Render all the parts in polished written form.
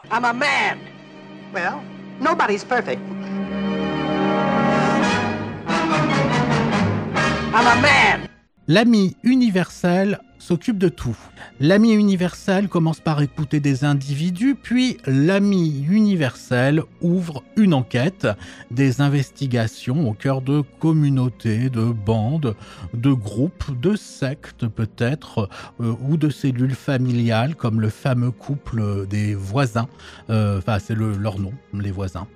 I'm a man. Well, nobody's perfect. I'm a man. L'ami universel s'occupe de tout. L'ami universel commence par écouter des individus, puis l'ami universel ouvre une enquête, des investigations au cœur de communautés, de bandes, de groupes, de sectes peut-être, ou de cellules familiales, comme le fameux couple des voisins. C'est leur nom, les voisins.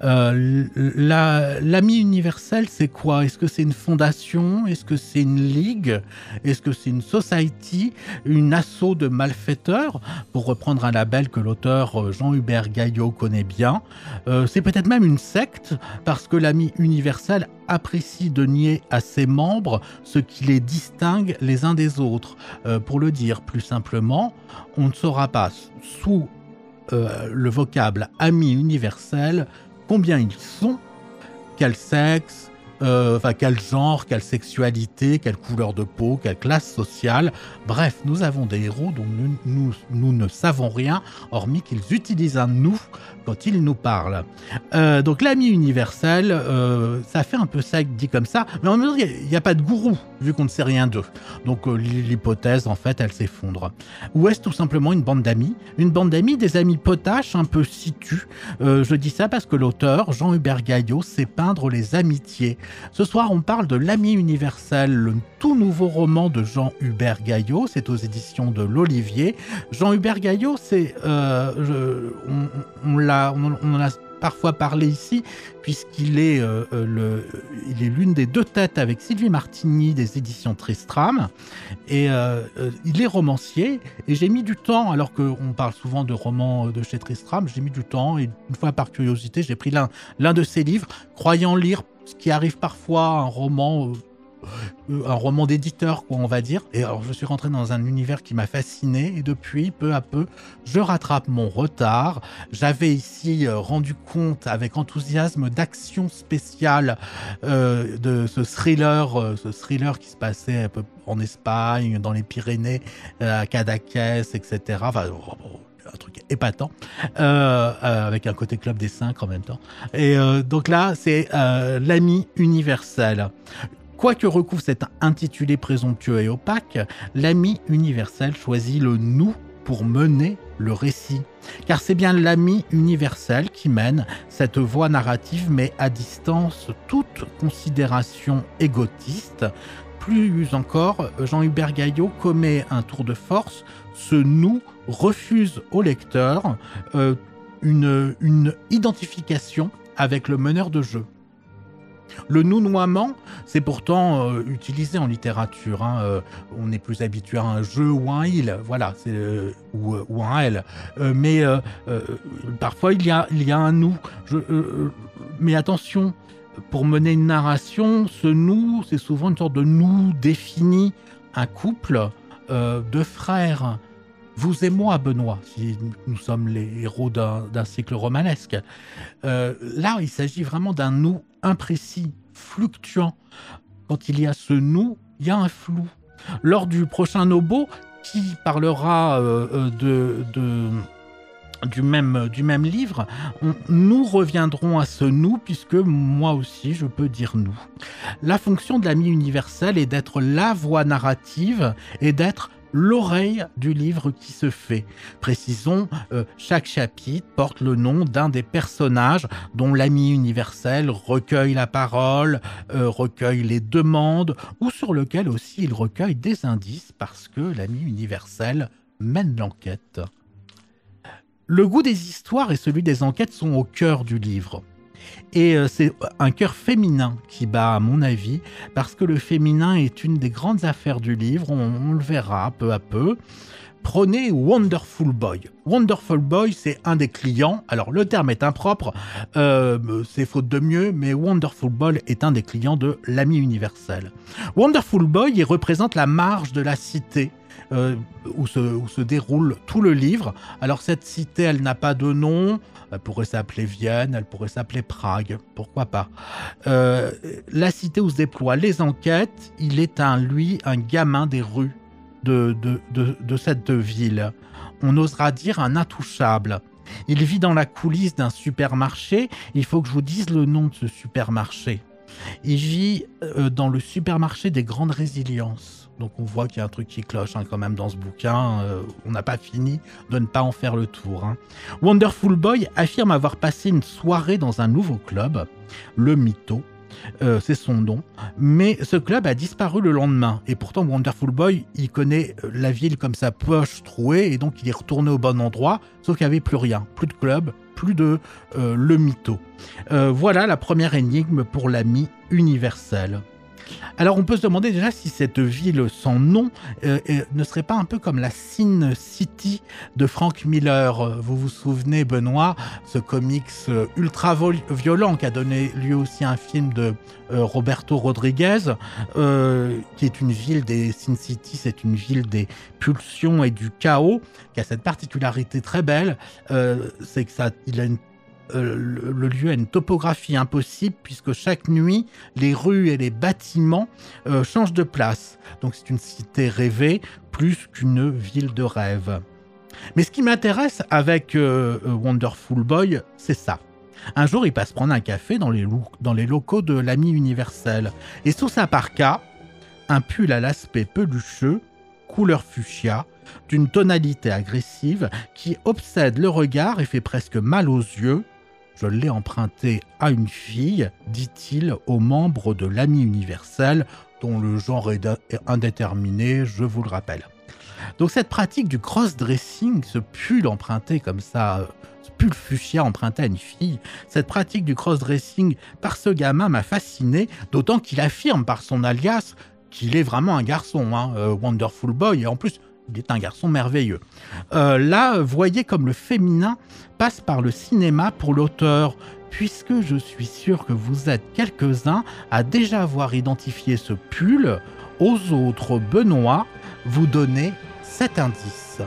L'ami universel, c'est quoi? Est-ce que c'est une fondation? Est-ce que c'est une ligue? Est-ce que c'est une society? Une assaut de malfaiteurs, pour reprendre un label que l'auteur Jean-Hubert Gaillot connaît bien. C'est peut-être même une secte, parce que l'ami universel apprécie de nier à ses membres ce qui les distingue les uns des autres. Pour le dire plus simplement, on ne saura pas sous le vocable ami universel combien ils sont, quel sexe, quel genre, quelle sexualité, quelle couleur de peau, quelle classe sociale. Bref, nous avons des héros dont nous ne savons rien, hormis qu'ils utilisent un « nous » quand ils nous parlent. Donc l'ami universel, ça fait un peu sec dit comme ça, mais en même temps, il n'y a pas de gourou, vu qu'on ne sait rien d'eux. Donc l'hypothèse, en fait, elle s'effondre. Ou est-ce tout simplement une bande d'amis? Une bande d'amis, des amis potaches, un peu situs. Je dis ça parce que l'auteur, Jean-Hubert Gaillot, sait peindre les amitiés. Ce soir, on parle de L'Ami universel, le tout nouveau roman de Jean-Hubert Gaillot. C'est aux éditions de l'Olivier. Jean-Hubert Gaillot, on en a parfois parlé ici, puisqu'il est, il est l'une des deux têtes avec Sylvie Martigny des éditions Tristram. Et il est romancier. Et j'ai mis du temps, alors qu'on parle souvent de romans de chez Tristram, j'ai mis du temps. Et une fois par curiosité, j'ai pris l'un de ses livres, croyant lire ce qui arrive parfois, un roman d'éditeur, quoi, on va dire. Et alors, je suis rentré dans un univers qui m'a fasciné, et depuis, peu à peu, je rattrape mon retard. J'avais ici rendu compte avec enthousiasme d'actions spéciales de ce thriller qui se passait un peu en Espagne, dans les Pyrénées, à Cadaqués, etc. Un truc épatant, avec un côté club des 5 en même temps. Et donc là, c'est l'ami universel. Quoi que recouvre cet intitulé présomptueux et opaque, l'ami universel choisit le « nous » pour mener le récit. Car c'est bien l'ami universel qui mène cette voie narrative, mais à distance toute considération égotiste. Plus encore, Jean-Hubert Gaillot commet un tour de force. Ce « nous » refuse au lecteur une identification avec le meneur de jeu. Le nounoiement, c'est pourtant utilisé en littérature. On est plus habitué à un jeu ou un il, voilà, ou un elle. Mais parfois, il y a un nous. Mais attention, pour mener une narration, ce nous, c'est souvent une sorte de nous défini, un couple de frères. Vous et moi, Benoît, si nous sommes les héros d'un cycle romanesque. Là, il s'agit vraiment d'un nous imprécis, fluctuant. Quand il y a ce nous, il y a un flou. Lors du prochain Nobo, qui parlera du même livre, nous reviendrons à ce nous, puisque moi aussi je peux dire nous. La fonction de l'ami universel est d'être la voix narrative et d'être l'oreille du livre qui se fait. Précisons, chaque chapitre porte le nom d'un des personnages dont l'ami universel recueille la parole, recueille les demandes, ou sur lequel aussi il recueille des indices, parce que l'ami universel mène l'enquête. Le goût des histoires et celui des enquêtes sont au cœur du livre. Et c'est un cœur féminin qui bat, à mon avis, parce que le féminin est une des grandes affaires du livre, on le verra peu à peu. Prenez Wonderful Boy. Wonderful Boy, c'est un des clients. Alors, le terme est impropre, c'est faute de mieux, mais Wonderful Boy est un des clients de l'ami universel. Wonderful Boy, il représente la marge de la cité, où se déroule tout le livre. Alors cette cité, elle n'a pas de nom, elle pourrait s'appeler Vienne, elle pourrait s'appeler Prague, pourquoi pas. La cité où se déploient les enquêtes, il est un gamin des rues de cette ville. On osera dire un intouchable. Il vit dans la coulisse d'un supermarché. Il faut que je vous dise le nom de ce supermarché. Il vit dans le supermarché des grandes résiliences. Donc on voit qu'il y a un truc qui cloche quand même dans ce bouquin. On n'a pas fini de ne pas en faire le tour. Wonderful Boy affirme avoir passé une soirée dans un nouveau club, le Mytho. C'est son nom. Mais ce club a disparu le lendemain. Et pourtant, Wonderful Boy, il connaît la ville comme sa poche trouée. Et donc, il est retourné au bon endroit. Sauf qu'il n'y avait plus rien. Plus de club, plus de le Mytho. Voilà la première énigme pour l'ami universel. Alors on peut se demander déjà si cette ville sans nom ne serait pas un peu comme la Sin City de Frank Miller. Vous vous souvenez, Benoît, ce comics ultra violent qui a donné lieu aussi à un film de Roberto Rodriguez, qui est une ville des Sin City, c'est une ville des pulsions et du chaos, qui a cette particularité très belle, c'est que il a le lieu a une topographie impossible puisque chaque nuit, les rues et les bâtiments changent de place. Donc c'est une cité rêvée plus qu'une ville de rêve. Mais ce qui m'intéresse avec Wonderful Boy, c'est ça. Un jour, il passe prendre un café dans les locaux de l'ami universel. Et sous sa parka, un pull à l'aspect pelucheux, couleur fuchsia, d'une tonalité agressive qui obsède le regard et fait presque mal aux yeux. Je l'ai emprunté à une fille, dit-il aux membres de l'ami universel, dont le genre est indéterminé, je vous le rappelle. Donc cette pratique du cross-dressing, ce pull emprunté comme ça, ce pull fuchsia emprunté à une fille, cette pratique du cross-dressing par ce gamin m'a fasciné, d'autant qu'il affirme par son alias qu'il est vraiment un garçon, Wonderful Boy, et en plus, il est un garçon merveilleux. Là, voyez comme le féminin passe par le cinéma pour l'auteur, puisque je suis sûr que vous êtes quelques-uns à déjà avoir identifié ce pull. Aux autres, Benoît, vous donnez cet indice.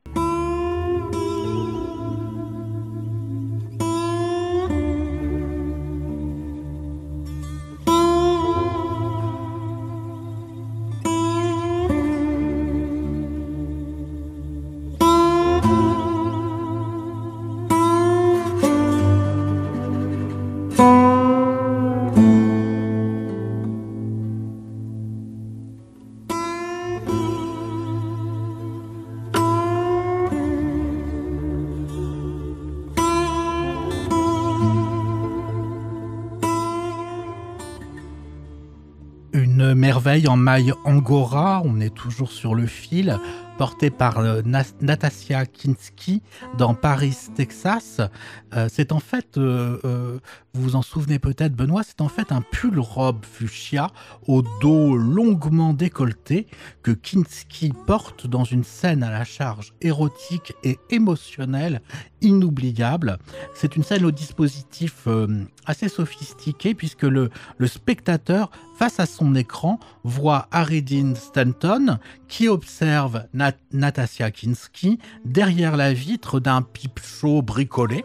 Une merveille en maille angora, on est toujours sur le fil, portée par Natasha Kinski dans Paris, Texas. C'est en fait, vous vous en souvenez peut-être Benoît, c'est en fait un pull robe fuchsia au dos longuement décolleté que Kinski porte dans une scène à la charge érotique et émotionnelle inoubliable. C'est une scène au dispositif assez sophistiqué puisque le spectateur face à son écran voit Harry Dean Stanton qui observe Natasha Kinski derrière la vitre d'un pipe show bricolé,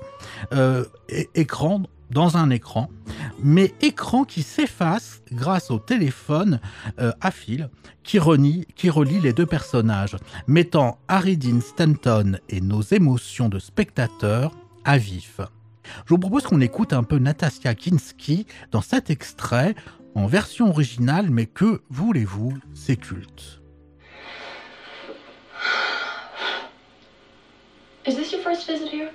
dans un écran, mais écran qui s'efface grâce au téléphone à fil qui relie les deux personnages, mettant Harry Dean Stanton et nos émotions de spectateurs à vif. Je vous propose qu'on écoute un peu Natasha Kinski dans cet extrait en version originale, mais que voulez-vous, c'est culte. Is this your first visit here?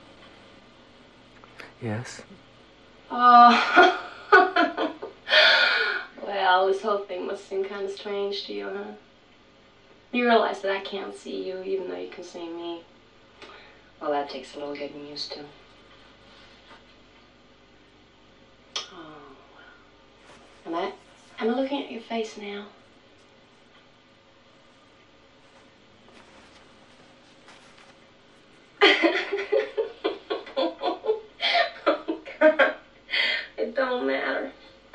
Yes. Oh. Well, this whole thing must seem kind of strange to you, huh? You realize that I can't see you even though you can see me. Well, that takes a little getting used to. Oh. Am I looking at your face now? Oh, God. It don't matter.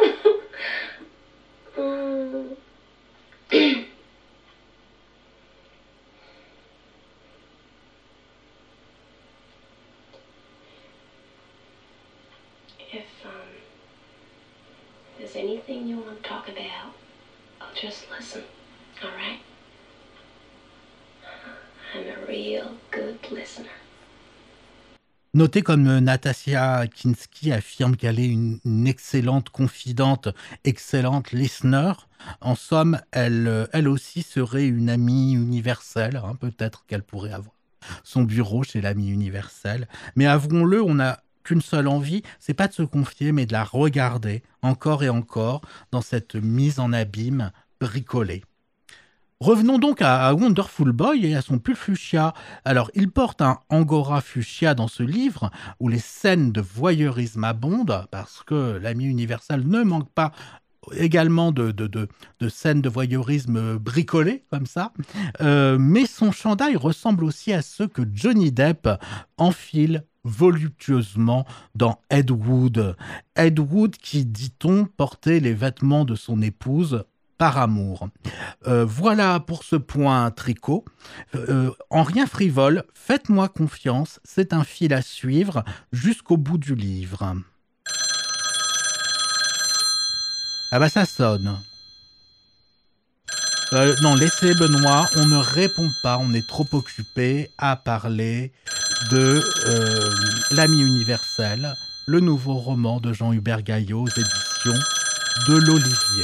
If there's anything you want to talk about, I'll just listen, all right? I'm a real good listener. Notez comme Natasha Kinski affirme qu'elle est une excellente confidente, excellente listener. En somme, elle aussi serait une amie universelle. Hein, peut-être qu'elle pourrait avoir son bureau chez l'ami universel. Mais avouons-le, on n'a qu'une seule envie, c'est pas de se confier, mais de la regarder encore et encore dans cette mise en abîme bricolée. Revenons donc à Wonderful Boy et à son pull fuchsia. Alors, il porte un angora fuchsia dans ce livre où les scènes de voyeurisme abondent parce que l'ami universel ne manque pas également de scènes de voyeurisme bricolées comme ça. Mais son chandail ressemble aussi à ceux que Johnny Depp enfile voluptueusement dans Ed Wood. Ed Wood qui, dit-on, portait les vêtements de son épouse par amour. Voilà pour ce point tricot. En rien frivole, faites-moi confiance, c'est un fil à suivre jusqu'au bout du livre. Ah bah ça sonne. Non, laissez Benoît, on ne répond pas, on est trop occupé à parler de L'Ami universel, le nouveau roman de Jean-Hubert Gaillot aux éditions de l'Olivier.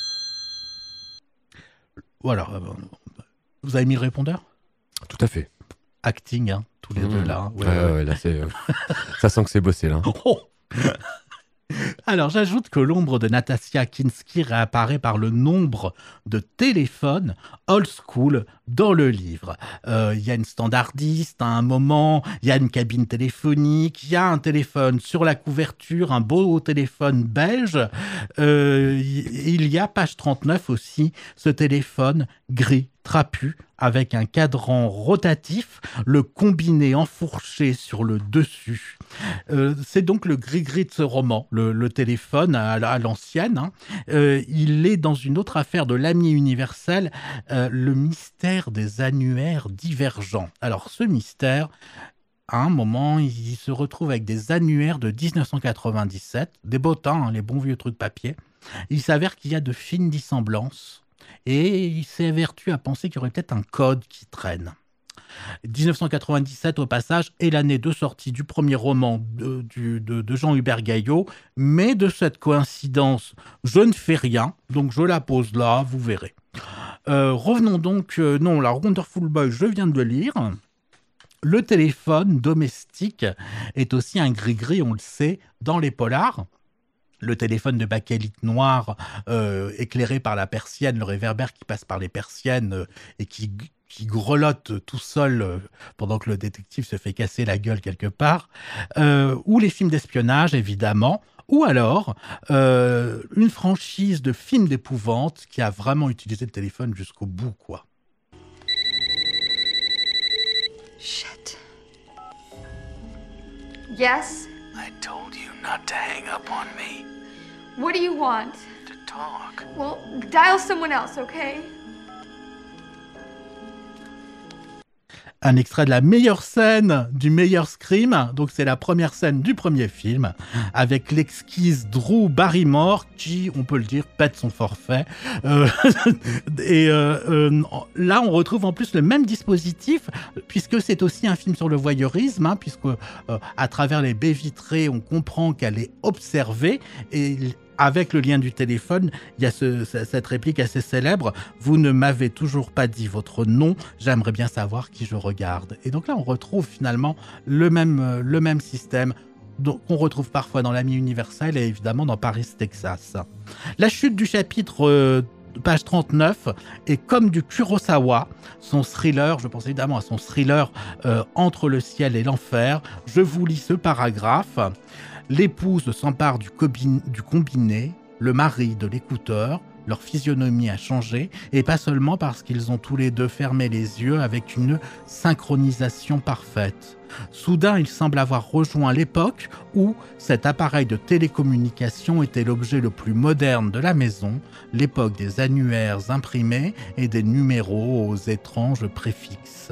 Voilà. Vous avez mis le répondeur ? Tout à fait. Acting, hein, tous les deux là. Ouais, là, c'est, ça sent que c'est bossé, là. Oh. Alors, j'ajoute que l'ombre de Natasha Kinski réapparaît par le nombre de téléphones old school dans le livre. Il y a une standardiste à un moment, il y a une cabine téléphonique, il y a un téléphone sur la couverture, un beau téléphone belge. Il y a, page 39 aussi, ce téléphone gris, trapu, avec un cadran rotatif, le combiné enfourché sur le dessus. C'est donc le gris-gris de ce roman, le téléphone à l'ancienne. Hein. Il est dans une autre affaire de l'ami universel, le mystère des annuaires divergents. Alors ce mystère, à un moment, il se retrouve avec des annuaires de 1997, des bottins, hein, les bons vieux trucs papier. Il s'avère qu'il y a de fines dissemblances et il s'évertue à penser qu'il y aurait peut-être un code qui traîne. 1997 au passage est l'année de sortie du premier roman de Jean-Hubert Gaillot, mais de cette coïncidence, je ne fais rien, donc je la pose là, vous verrez. Revenons donc, la Wonderful Boy, je viens de le lire. Le téléphone domestique est aussi un gris-gris, on le sait, dans les polars. Le téléphone de bakélite noir éclairé par la persienne, le réverbère qui passe par les persiennes et qui grelotte tout seul pendant que le détective se fait casser la gueule quelque part, ou les films d'espionnage évidemment, ou alors une franchise de films d'épouvante qui a vraiment utilisé le téléphone jusqu'au bout, quoi. Shit. Yes? I told you not to hang up on me. What do you want? To talk. Well, dial someone else, okay? Un extrait de la meilleure scène du meilleur Scream, donc c'est la première scène du premier film, avec l'exquise Drew Barrymore qui, on peut le dire, pète son forfait. Là, on retrouve en plus le même dispositif, puisque c'est aussi un film sur le voyeurisme, hein, puisque à travers les baies vitrées, on comprend qu'elle est observée, et avec le lien du téléphone, il y a cette réplique assez célèbre « Vous ne m'avez toujours pas dit votre nom, j'aimerais bien savoir qui je regarde ». Et donc là, on retrouve finalement le même système qu'on retrouve parfois dans l'Ami universel et évidemment dans Paris, Texas. La chute du chapitre page 39 est comme du Kurosawa, son thriller, je pense évidemment à son thriller Entre le ciel et l'enfer. Je vous lis ce paragraphe. L'épouse s'empare du combiné, le mari de l'écouteur, leur physionomie a changé, et pas seulement parce qu'ils ont tous les deux fermé les yeux avec une synchronisation parfaite. Soudain, il semble avoir rejoint l'époque où cet appareil de télécommunication était l'objet le plus moderne de la maison, l'époque des annuaires imprimés et des numéros aux étranges préfixes.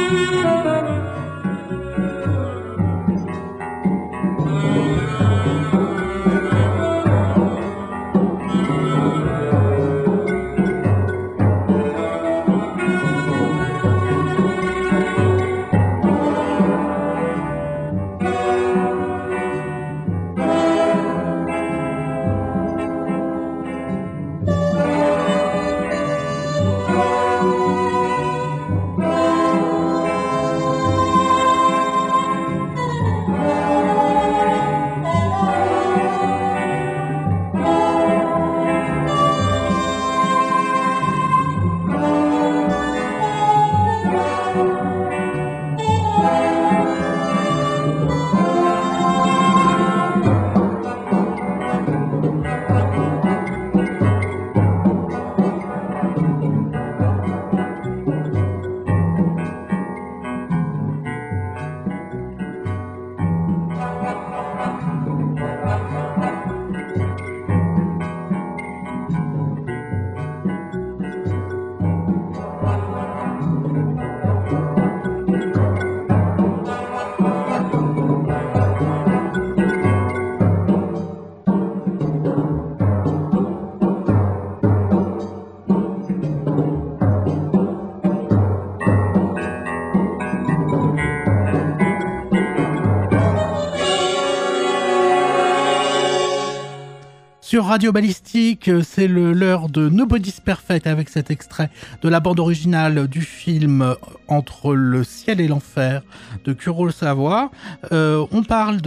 Sur Radio Balistique, c'est l'heure de Nobody's Perfect avec cet extrait de la bande originale du film Entre le ciel et l'enfer de Kurosawa. On parle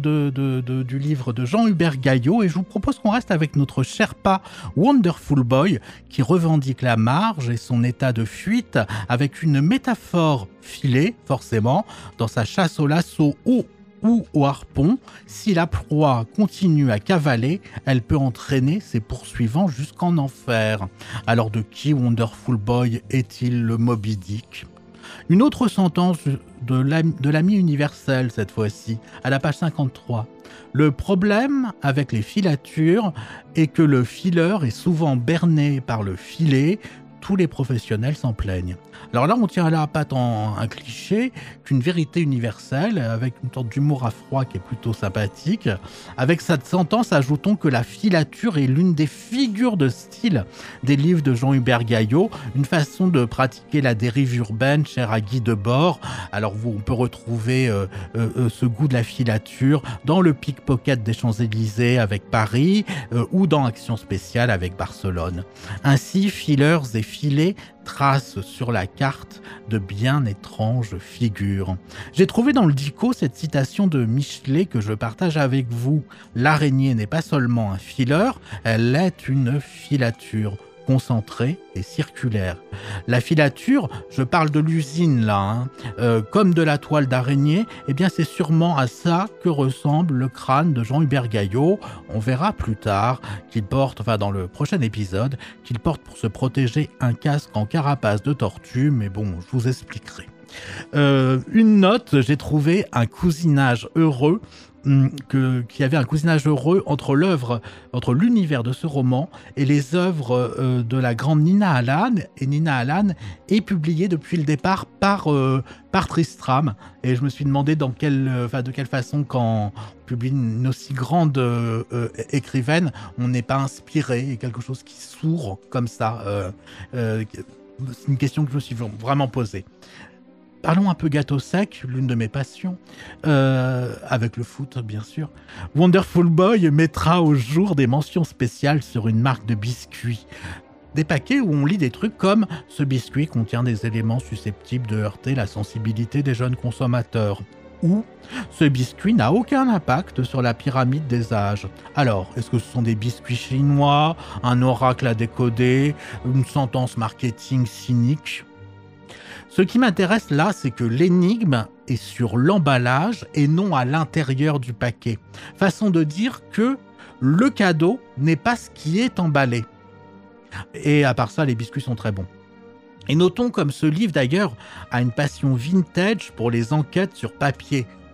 du livre de Jean-Hubert Gaillot et je vous propose qu'on reste avec notre Sherpa Wonderful Boy qui revendique la marge et son état de fuite avec une métaphore filée, forcément, dans sa chasse au lasso ou au harpon. Si la proie continue à cavaler, elle peut entraîner ses poursuivants jusqu'en enfer. Alors de qui Wonderful Boy est-il le Moby Dick ? Une autre sentence de l'ami universel cette fois-ci, à la page 53. Le problème avec les filatures est que le fileur est souvent berné par le filet. Tous les professionnels s'en plaignent. Alors là, on tient à la patte un cliché qu'une vérité universelle, avec une sorte d'humour à froid qui est plutôt sympathique. Avec cette sentence, ajoutons que la filature est l'une des figures de style des livres de Jean-Hubert Gaillot, une façon de pratiquer la dérive urbaine chère à Guy Debord. Alors on peut retrouver ce goût de la filature dans le pickpocket des Champs-Élysées avec Paris ou dans Action spéciale avec Barcelone. Ainsi, fileurs et filets tracent sur la carte de bien étranges figures. J'ai trouvé dans le dico cette citation de Michelet que je partage avec vous. L'araignée n'est pas seulement un fileur, elle est une filature concentrée et circulaire. La filature, je parle de l'usine là, comme de la toile d'araignée, eh bien c'est sûrement à ça que ressemble le crâne de Jean-Hubert Gaillot. On verra plus tard qu'il porte, dans le prochain épisode, qu'il porte pour se protéger un casque en carapace de tortue, mais bon, je vous expliquerai. Une note, j'ai trouvé un cousinage heureux qu'il y avait un cousinage heureux entre l'univers de ce roman et les œuvres de la grande Nina Allan. Et Nina Allan est publiée depuis le départ par Tristram. Et je me suis demandé de quelle façon, quand on publie une aussi grande écrivaine, on n'est pas inspiré et quelque chose qui sourd comme ça. C'est une question que je me suis vraiment posée. Parlons un peu gâteau sec, l'une de mes passions, avec le foot bien sûr. Wonderful Boy mettra au jour des mentions spéciales sur une marque de biscuits. Des paquets où on lit des trucs comme « Ce biscuit contient des éléments susceptibles de heurter la sensibilité des jeunes consommateurs » ou « Ce biscuit n'a aucun impact sur la pyramide des âges ». Alors, est-ce que ce sont des biscuits chinois, un oracle à décoder, une sentence marketing cynique ? Ce qui m'intéresse là, c'est que l'énigme est sur l'emballage et non à l'intérieur du paquet. Façon de dire que le cadeau n'est pas ce qui est emballé. Et à part ça, les biscuits sont très bons. Et notons comme ce livre d'ailleurs a une passion vintage pour les enquêtes sur papier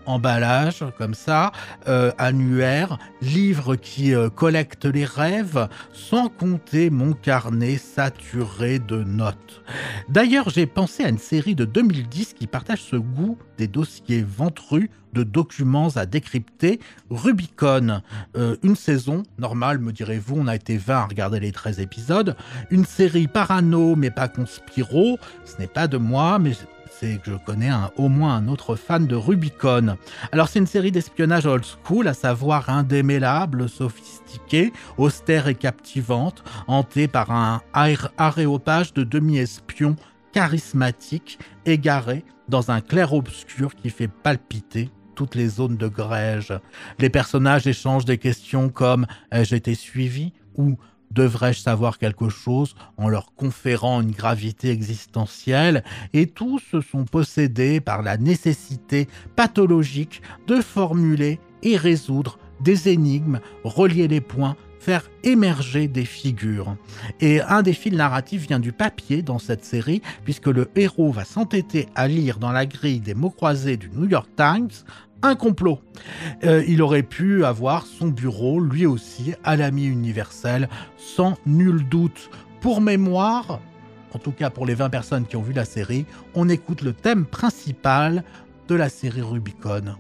emballage comme ça, annuaire, livre qui collecte les rêves, sans compter mon carnet saturé de notes. D'ailleurs, j'ai pensé à une série de 2010 qui partage ce goût des dossiers ventrus de documents à décrypter, Rubicon. Une saison, normale me direz-vous, on a été 20 à regarder les 13 épisodes, une série parano mais pas conspiro, ce n'est pas de moi, mais c'est que je connais au moins un autre fan de Rubicon. Alors c'est une série d'espionnage old school, à savoir indémêlable, sophistiquée, austère et captivante, hantée par un aréopage de demi-espions charismatiques, égarés dans un clair-obscur qui fait palpiter toutes les zones de grège. Les personnages échangent des questions comme « ai-je été suivi ?» ou « devrais-je savoir quelque chose ?» en leur conférant une gravité existentielle, et tous sont possédés par la nécessité pathologique de formuler et résoudre des énigmes, relier les points, faire émerger des figures. Et un des fils narratifs vient du papier dans cette série, puisque le héros va s'entêter à lire dans la grille des mots croisés du New York Times un complot. Il aurait pu avoir son bureau, lui aussi, à l'ami universel, sans nul doute. Pour mémoire, en tout cas pour les 20 personnes qui ont vu la série, on écoute le thème principal de la série Rubicon.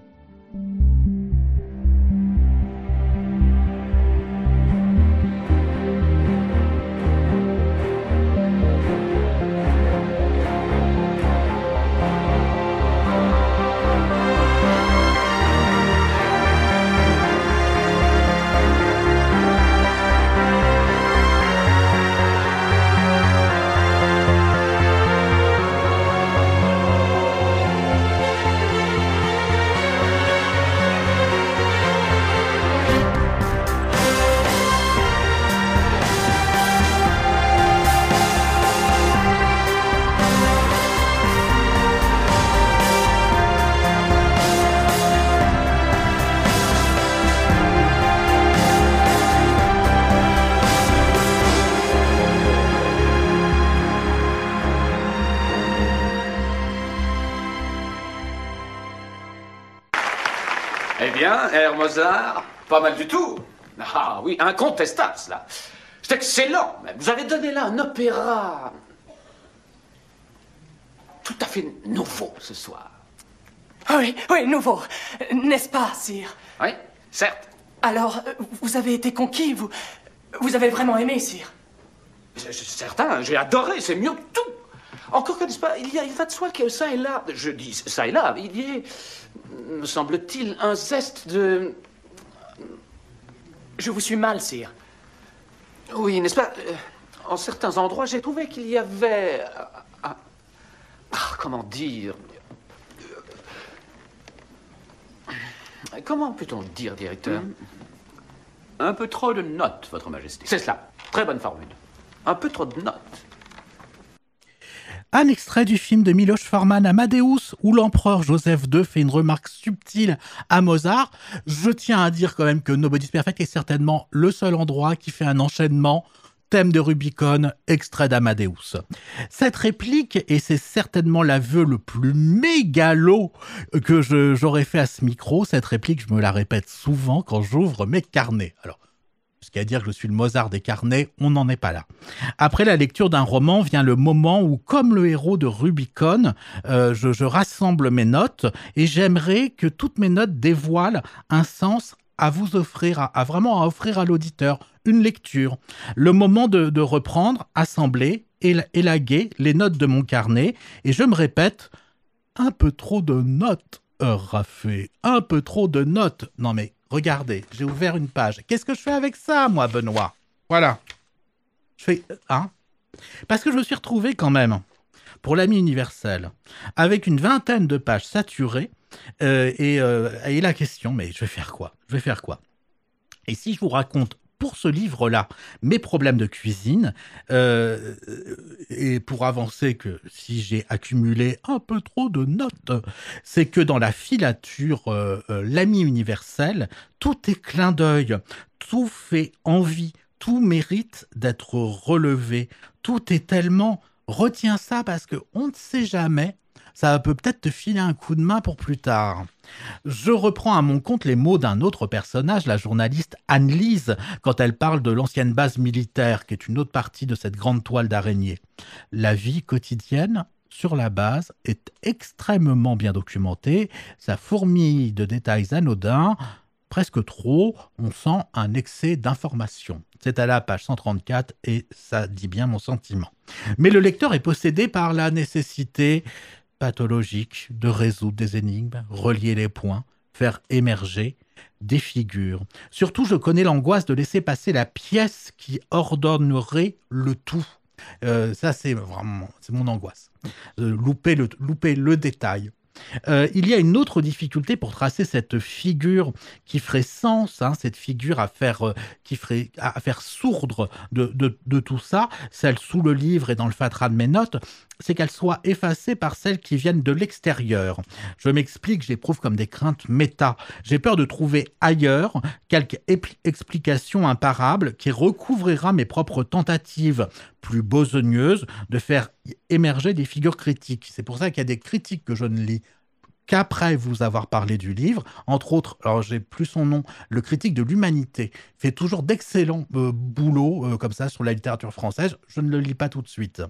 Eh bien, Herr Mozart, pas mal du tout. Ah oui, incontestable cela. C'est excellent. Vous avez donné là un opéra tout à fait nouveau ce soir. Oui, nouveau. N'est-ce pas, sire? Oui, certes. Alors, vous avez été conquis, vous avez vraiment aimé, sire? Certain, j'ai adoré, c'est mieux que tout. Encore que, n'est-ce pas, il va de soi que ça et là, je dis ça et là, il y ait, me semble-t-il, un zeste de... Je vous suis mal, sire. Oui, n'est-ce pas, en certains endroits, j'ai trouvé qu'il y avait... comment dire... Comment peut-on dire, directeur? Un peu trop de notes, Votre Majesté. C'est cela, très bonne formule. Un peu trop de notes. Un extrait du film de Miloš Forman, Amadeus, où l'empereur Joseph II fait une remarque subtile à Mozart. Je tiens à dire quand même que Nobody's Perfect est certainement le seul endroit qui fait un enchaînement thème de Rubicon, extrait d'Amadeus. Cette réplique, et c'est certainement l'aveu le plus mégalo que j'aurais fait à ce micro, cette réplique, je me la répète souvent quand j'ouvre mes carnets. Alors, jusqu'à dire que je suis le Mozart des carnets, on n'en est pas là. Après la lecture d'un roman vient le moment où, comme le héros de Rubicon, je rassemble mes notes et j'aimerais que toutes mes notes dévoilent un sens à vous offrir, à vraiment offrir à l'auditeur une lecture. Le moment de reprendre, assembler, élaguer les notes de mon carnet et je me répète, un peu trop de notes, Raffé, un peu trop de notes. Non mais regardez, j'ai ouvert une page. Qu'est-ce que je fais avec ça, moi, Benoît? Voilà. Je fais... Parce que je me suis retrouvé quand même, pour l'ami universel, avec une vingtaine de pages saturées, et la question, mais je vais faire quoi? Et si je vous raconte, pour ce livre-là, mes problèmes de cuisine, et pour avancer que si j'ai accumulé un peu trop de notes, c'est que dans la filature, l'ami universel, tout est clin d'œil, tout fait envie, tout mérite d'être relevé, tout est tellement... Retiens ça parce qu'on ne sait jamais Ça peut peut-être te filer un coup de main pour plus tard. Je reprends à mon compte les mots d'un autre personnage, la journaliste Anne-Lise, quand elle parle de l'ancienne base militaire, qui est une autre partie de cette grande toile d'araignée. La vie quotidienne sur la base est extrêmement bien documentée, ça fourmille de détails anodins, presque trop, on sent un excès d'informations. C'est à la page 134 et ça dit bien mon sentiment. Mais le lecteur est possédé par la nécessité pathologique de résoudre des énigmes, relier les points, faire émerger des figures. Surtout, je connais l'angoisse de laisser passer la pièce qui ordonnerait le tout. Ça, c'est mon angoisse. Louper le détail. Il y a une autre difficulté pour tracer cette figure qui ferait sens, cette figure à faire sourdre de tout ça, celle sous le livre et dans le fatras de mes notes, c'est qu'elle soit effacée par celles qui viennent de l'extérieur. Je m'explique, j'éprouve comme des craintes méta. J'ai peur de trouver ailleurs quelque explication imparable qui recouvrira mes propres tentatives plus besogneuses de faire émerger des figures critiques. C'est pour ça qu'il y a des critiques que je ne lis qu'après vous avoir parlé du livre. Entre autres, alors j'ai plus son nom, le critique de l'Humanité, fait toujours d'excellents boulots comme ça sur la littérature française. Je ne le lis pas tout de suite.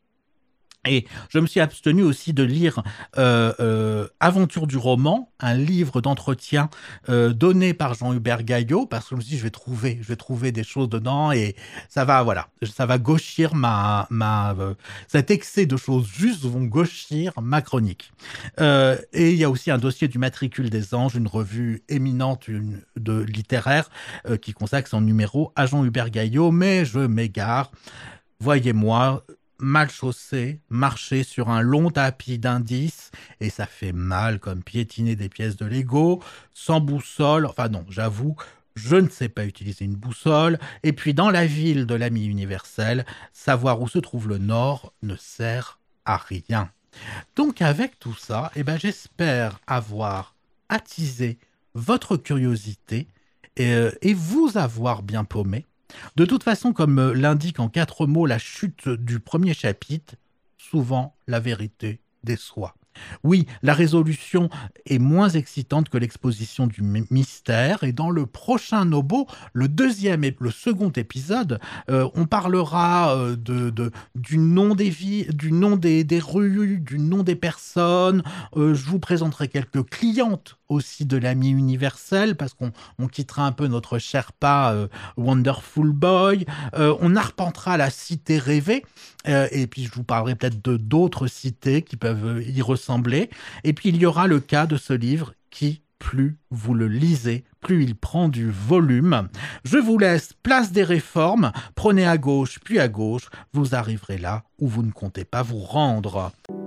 Et je me suis abstenu aussi de lire Aventure du roman, un livre d'entretien donné par Jean-Hubert Gaillot, parce que je me suis dit, je vais trouver des choses dedans et ça va gauchir cet excès de choses justes vont gauchir ma chronique. Et il y a aussi un dossier du Matricule des Anges, une revue éminente littéraire qui consacre son numéro à Jean-Hubert Gaillot, mais je m'égare. Voyez-moi mal chaussé, marcher sur un long tapis d'indices, et ça fait mal comme piétiner des pièces de Lego, sans boussole, enfin non, j'avoue, je ne sais pas utiliser une boussole, et puis dans la ville de l'ami universel, savoir où se trouve le Nord ne sert à rien. Donc avec tout ça, j'espère avoir attisé votre curiosité et vous avoir bien paumé. De toute façon, comme l'indique en 4 mots la chute du premier chapitre, souvent la vérité déçoit. Oui, la résolution est moins excitante que l'exposition du mystère, et dans le prochain Nobo, le second épisode, on parlera du nom des rues, du nom des personnes. Je vous présenterai quelques clientes aussi de l'ami universel, parce qu'on quittera un peu notre Sherpa Wonderful Boy. On arpentera la cité rêvée, et puis je vous parlerai peut-être d'autres cités qui peuvent y ressembler. Et puis il y aura le cas de ce livre qui, plus vous le lisez, plus il prend du volume. Je vous laisse place des réformes. Prenez à gauche, puis à gauche. Vous arriverez là où vous ne comptez pas vous rendre.